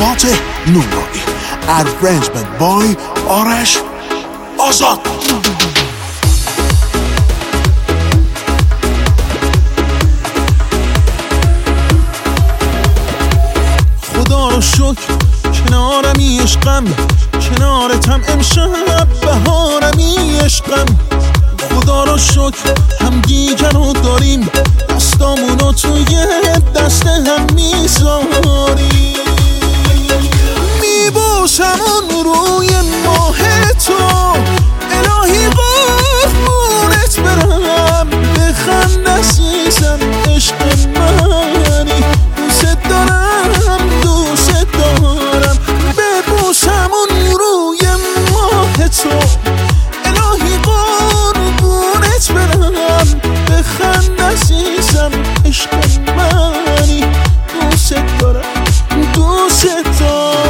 فاتح نورانی. Arrangement by آرش آزاد. خدا رو شکر کنارمی عشقم، کنارتم امشب بهارمی عشقم. خدا رو شکر هم دیگر رو داریم، دستامونو توی دست هم میذاریم. میبوسمون روی ماه تو، الهی قربونت برم. بخند عزیزم عشق منی، دوست دارم دوست دارم. ببوسمون روی ماه تو، الهی قربونت برم. بخند عزیزم عشق منی، دوست دارم دوست دارم.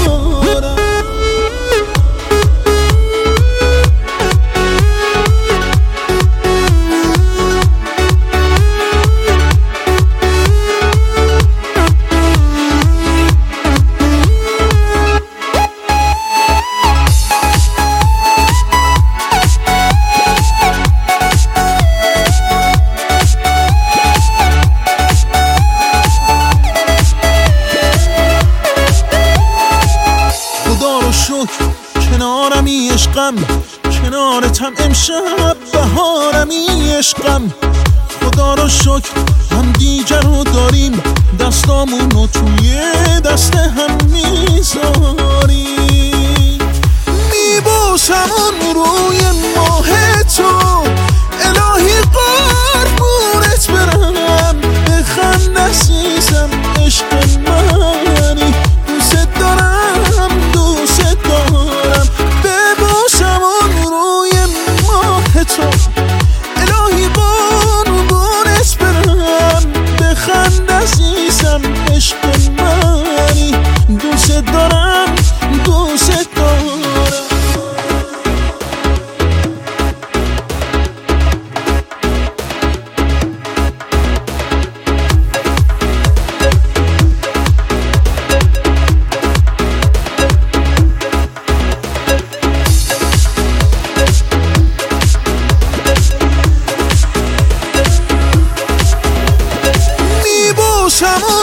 کنارمی عشقم، کنارتم امشب بهارمی عشقم. خدا رو شکر هم دیگر رو داریم، دستامونو توی دست هم میذاریم. میبوسمون روی ماه تو، الهی قربونت برم. بخند عزیزم عشق منی، دوست دارم دوست دارم. ببوسمون روی ماه تو، الهی قربونت برم. بخند عزیزم عشق منی، دوست دارم دوست دارم. Come on.